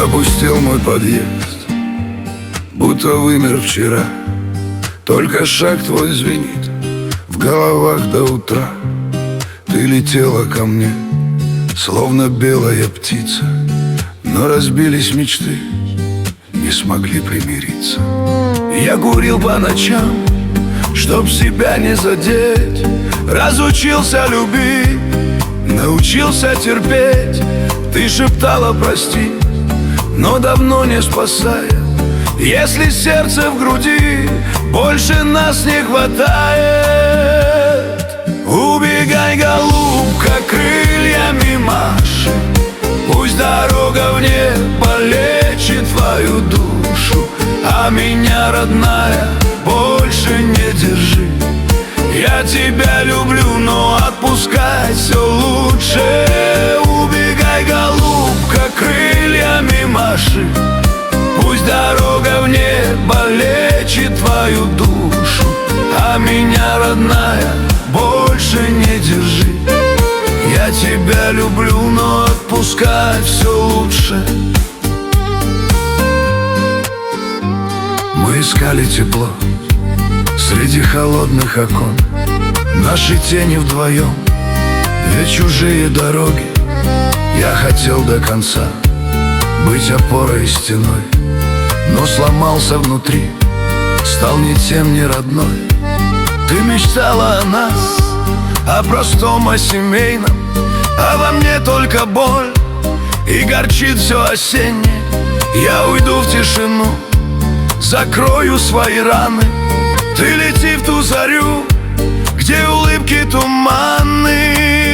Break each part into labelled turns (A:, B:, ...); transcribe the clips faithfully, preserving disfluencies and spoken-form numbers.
A: Опустел мой подъезд, будто вымер вчера. Только шаг твой звенит в головах до утра. Ты летела ко мне, словно белая птица, но разбились мечты, не смогли примириться. Я курил по ночам, чтоб себя не задеть. Разучился любить, научился терпеть. Ты шептала прости, но давно не спасает. Если сердце в груди больше нас не хватает. Убегай, голубка, крыльями маши, пусть дорога в небо лечит твою душу. А меня, родная, больше не держи. Я тебя люблю, но отпускать все лучше. Убегай, голубка, крыльями маши, пусть дорога в небо лечит твою душу. А меня, родная, больше не держи. Я тебя люблю, но отпускать все лучше. Мы искали тепло среди холодных окон, наши тени вдвоем, две чужие дороги. Я хотел до конца быть опорой и стеной, но сломался внутри, стал ни тем, ни родной. Ты мечтала о нас, о простом, о семейном, а во мне только боль, и горчит все осеннее. Я уйду в тишину, закрою свои раны. Ты лети в ту зарю, где улыбки туманны.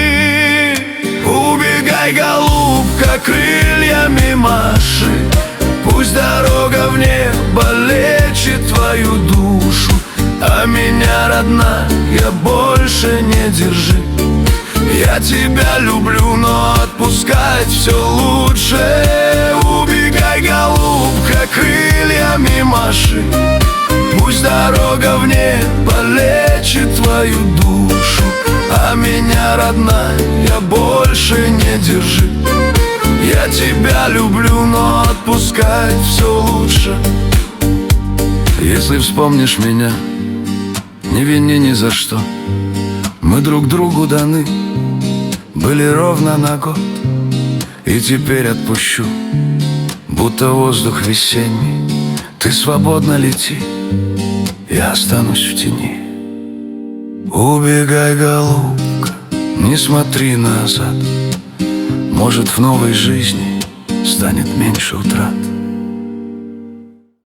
A: Убегай, голубка, крыльями маши, пусть дорога в небо лечит твою душу. А меня, родная, больше не держи. Я тебя люблю, но отпускать все лучше. Убегай, голубка, крыльями маши, пусть дорога в небо лечит твою душу. А меня, родная, больше не держи. Я тебя люблю, но отпускать все лучше. Если вспомнишь меня, не вини ни за что. Мы друг другу даны были ровно на год. И теперь отпущу, будто воздух весенний. Ты свободно лети, я останусь в тени. Убегай, голубка, не смотри назад. Может, в новой жизни станет меньше утрат.